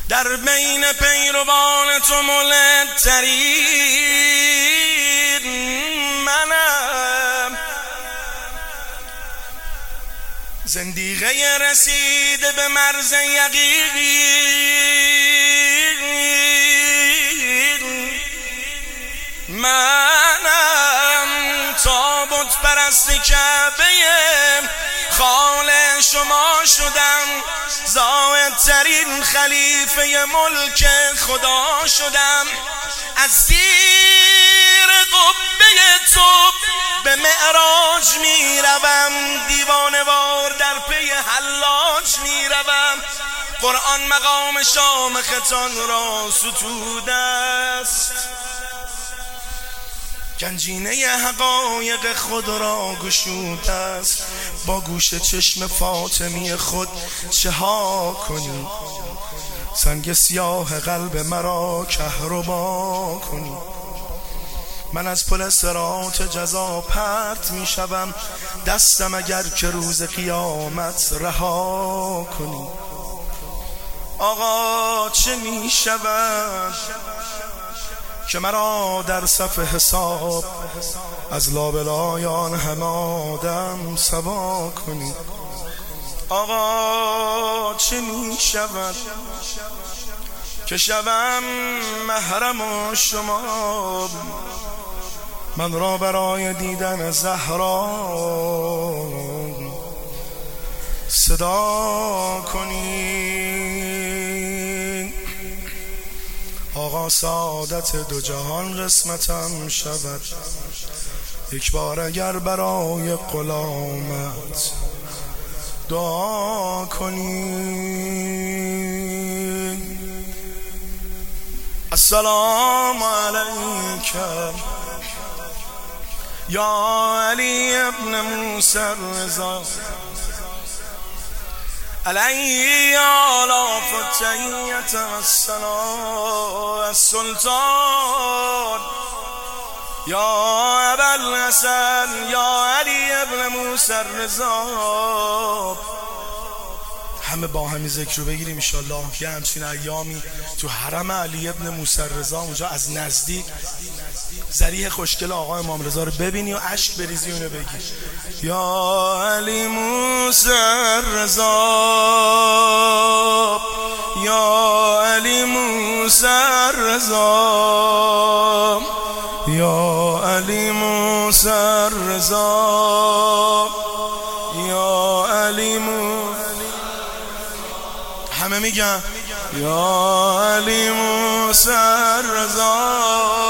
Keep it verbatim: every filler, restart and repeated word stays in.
در بین پیروان تو مولدترین منم، زندیقه رسیده به مرز یقین منم، تا بت پرست کعبه خال شما شدم، زاهدترین خلیفه ملک خدا شدم. از زیر قبه تو به معراج می روم، دیوانه وار در پی حلاج می روم. قرآن مقام شامختان را ستوده است، گنجینه حقایق خود را گشوده است. با گوش چشم فاطمی خود چه ها کنی، سنگ سیاه قلب مرا کهربا کنی. من از پل صراط جزا پرت می شوم، دستم اگر که روز قیامت رها کنی. آقا چه می شود که مرا در صف حساب از لابلایان هم آدم سوا کنی. آقا چه می شود که شوم محرم شما، من را برای دیدن زهرا صدا کنی. آقا سعادت دو جهان قسمتم شود، یک بار اگر برای غلامت دعا کنی. السلام علیک یا علی ابن موسی الرضا، علی آلاف التحیت والثناء السلطان، یا ابوالحسن یا علی ابن موسی الرضا. همه با همین ذکر رو بگیریم انشالله. یه همچین ایامی تو حرم علی ابن موسی الرضا اونجا از نزدیک ذریح خوشگل آقا امام رضا رو ببینی و اشک بریزی اونو بگی. یا علی موسی الرضا، یا علی موسی الرضا، یا علی موسی الرضا، یا علی موسی. همه میگن یا علی موسی الرضا.